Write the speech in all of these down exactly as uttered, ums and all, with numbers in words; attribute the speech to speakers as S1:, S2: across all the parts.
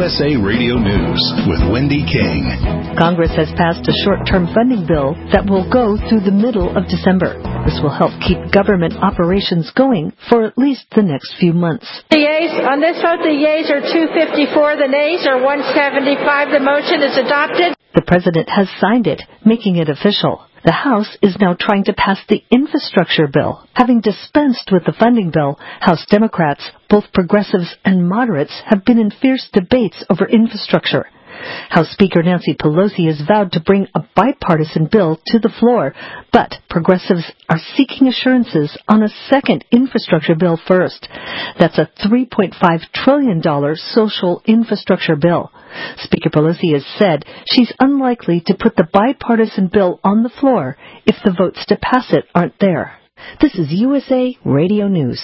S1: S A Radio News with Wendy King.
S2: Congress has passed a short-term funding bill that will go through the middle of December. This will help keep government operations going for at least the next few months.
S3: The yeas, on this vote, the yeas are two fifty-four, the nays are one seventy-five. The motion is adopted.
S2: The president has signed it, making it official. The House is now trying to pass the infrastructure bill. Having dispensed with the funding bill, House Democrats, both progressives and moderates, have been in fierce debates over infrastructure. House Speaker Nancy Pelosi has vowed to bring a bipartisan bill to the floor, but progressives are seeking assurances on a second infrastructure bill first. That's a three point five trillion dollars social infrastructure bill. Speaker Pelosi has said she's unlikely to put the bipartisan bill on the floor if the votes to pass it aren't there. This is U S A Radio News.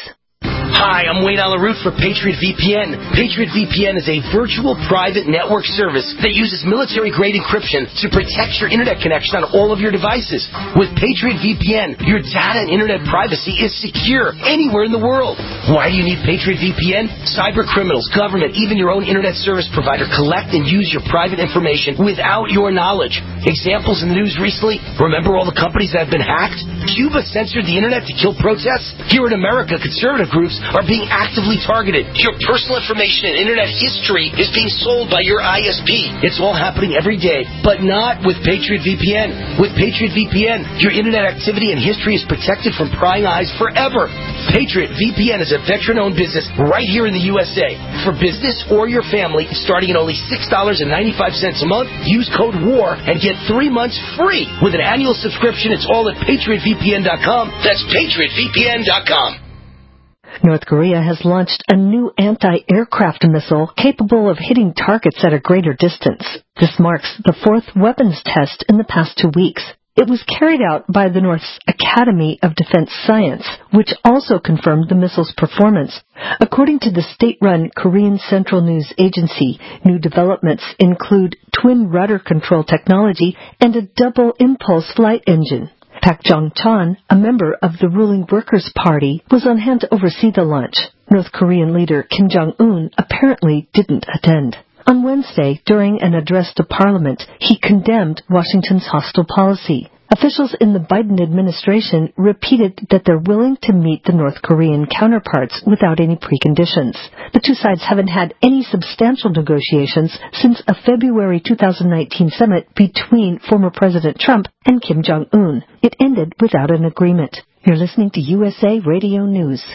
S4: Hi, I'm Wayne Alaroot for Patriot V P N. Patriot V P N is a virtual private network service that uses military-grade encryption to protect your internet connection on all of your devices. With Patriot V P N, your data and internet privacy is secure anywhere in the world. Why do you need Patriot V P N? Cyber criminals, government, even your own internet service provider collect and use your private information without your knowledge. Examples in the news recently, remember all the companies that have been hacked? Cuba censored the internet to kill protests? Here in America, conservative groups are being actively targeted. Your personal information and internet history is being sold by your I S P. It's all happening every day, but not with Patriot V P N. With Patriot V P N, your internet activity and history is protected from prying eyes forever. Patriot V P N is a veteran-owned business right here in the U S A. For business or your family, starting at only six dollars and ninety-five cents a month, use code WAR and get three months free. With an annual subscription, it's all at patriot V P N dot com. That's patriot V P N dot com.
S2: North Korea has launched a new anti-aircraft missile capable of hitting targets at a greater distance. This marks the fourth weapons test in the past two weeks. It was carried out by the North's Academy of Defense Science, which also confirmed the missile's performance. According to the state-run Korean Central News Agency, new developments include twin rudder control technology and a double-impulse flight engine. Pak Jong-chon, a member of the ruling Workers' Party, was on hand to oversee the launch. North Korean leader Kim Jong-un apparently didn't attend. On Wednesday, during an address to Parliament, he condemned Washington's hostile policy. Officials in the Biden administration repeated that they're willing to meet the North Korean counterparts without any preconditions. The two sides haven't had any substantial negotiations since a February two thousand nineteen summit between former President Trump and Kim Jong-un. It ended without an agreement. You're listening to U S A Radio News.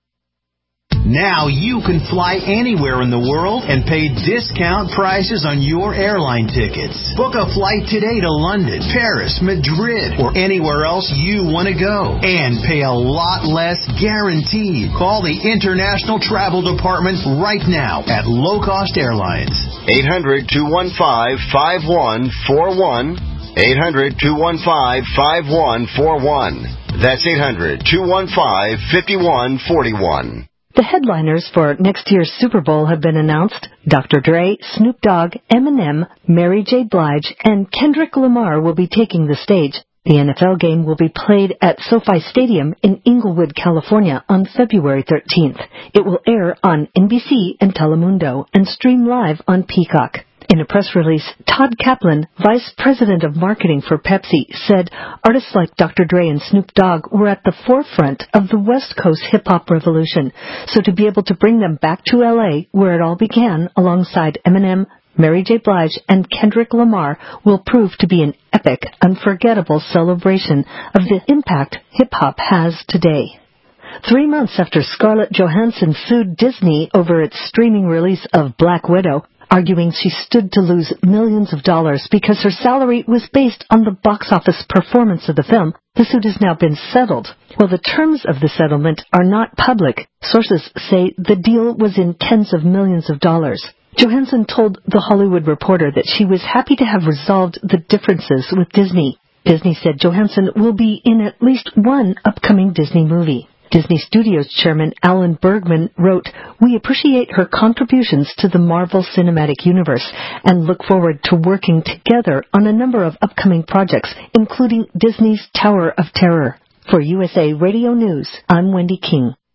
S5: Now you can fly anywhere in the world and pay discount prices on your airline tickets. Book a flight today to London, Paris, Madrid, or anywhere else you want to go. And pay a lot less guaranteed. Call the International Travel Department right now at Low Cost Airlines.
S6: eight hundred, two one five, five one four one. eight hundred, two one five, five one four one. That's eight hundred, two one five, five one four one.
S2: The headliners for next year's Super Bowl have been announced. Doctor Dre, Snoop Dogg, Eminem, Mary J. Blige, and Kendrick Lamar will be taking the stage. The N F L game will be played at SoFi Stadium in Inglewood, California on February thirteenth. It will air on N B C and Telemundo and stream live on Peacock. In a press release, Todd Kaplan, Vice President of Marketing for Pepsi, said artists like Doctor Dre and Snoop Dogg were at the forefront of the West Coast hip-hop revolution, so to be able to bring them back to L A, where it all began, alongside Eminem, Mary J. Blige, and Kendrick Lamar, will prove to be an epic, unforgettable celebration of the impact hip-hop has today. Three months after Scarlett Johansson sued Disney over its streaming release of Black Widow, arguing she stood to lose millions of dollars because her salary was based on the box office performance of the film, the suit has now been settled. While the terms of the settlement are not public, sources say the deal was in tens of millions of dollars. Johansson told The Hollywood Reporter that she was happy to have resolved the differences with Disney. Disney said Johansson will be in at least one upcoming Disney movie. Disney Studios chairman Alan Bergman wrote, "We appreciate her contributions to the Marvel Cinematic Universe and look forward to working together on a number of upcoming projects, including Disney's Tower of Terror." For U S A Radio News, I'm Wendy King.